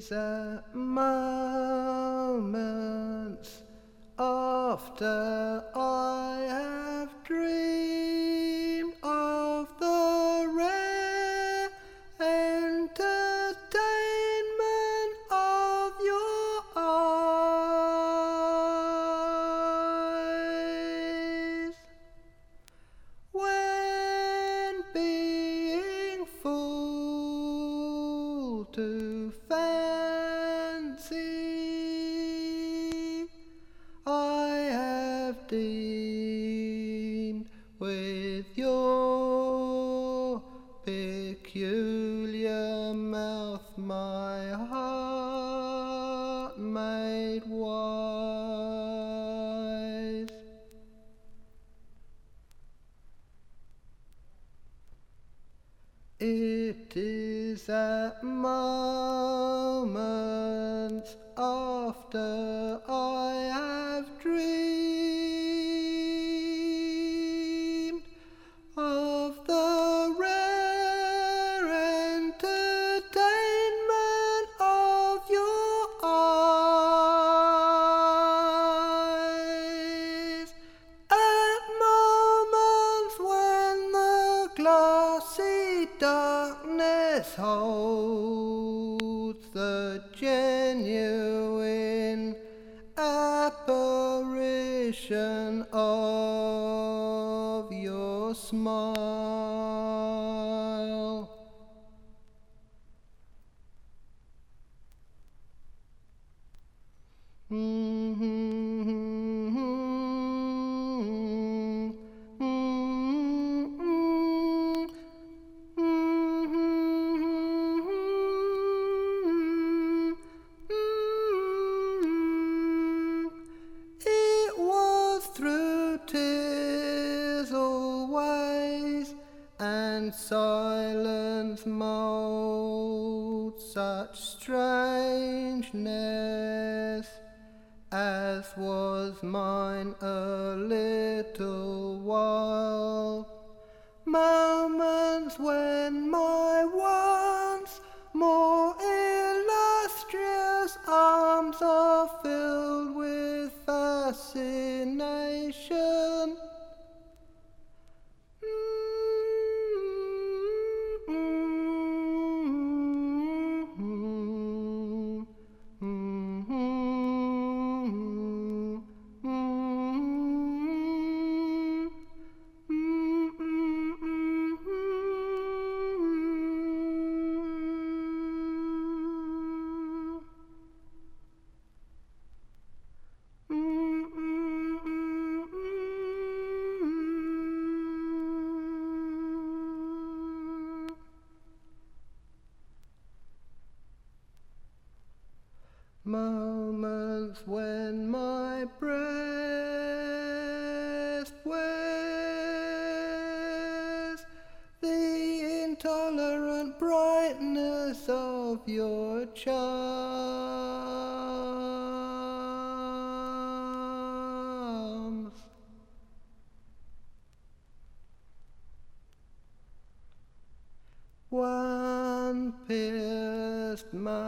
is at moments after I have dreamed of the rare entertainment of your eyes, when being full to fancy, I have deemed with your peculiar mouth my heart made wise. It is at moments after I have dreamed of the rare entertainment of your eyes, at moments when the glassy darkness holds the genuine apparition of your smile. It was through tears always, and silence mold such strangeness as was mine a little while. Moments when my once more illustrious arms are filled with fascination. Moments when my breast wears the intolerant brightness of your charms. One pierced my